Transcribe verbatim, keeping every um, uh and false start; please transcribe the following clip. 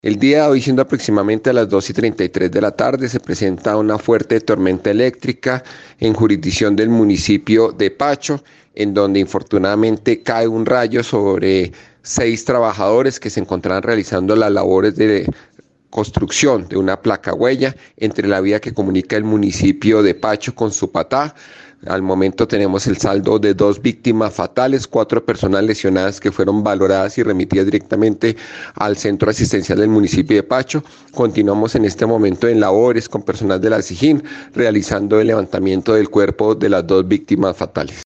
El día de hoy, siendo aproximadamente a las dos y treinta y tres de la tarde, se presenta una fuerte tormenta eléctrica en jurisdicción del municipio de Pacho, en donde infortunadamente cae un rayo sobre seis trabajadores que se encontraban realizando las labores de construcción de una placa huella entre la vía que comunica el municipio de Pacho con Supatá. Al momento tenemos el saldo de dos víctimas fatales, cuatro personas lesionadas que fueron valoradas y remitidas directamente al centro asistencial del municipio de Pacho. Continuamos en este momento en labores con personal de la SIJIN realizando el levantamiento del cuerpo de las dos víctimas fatales.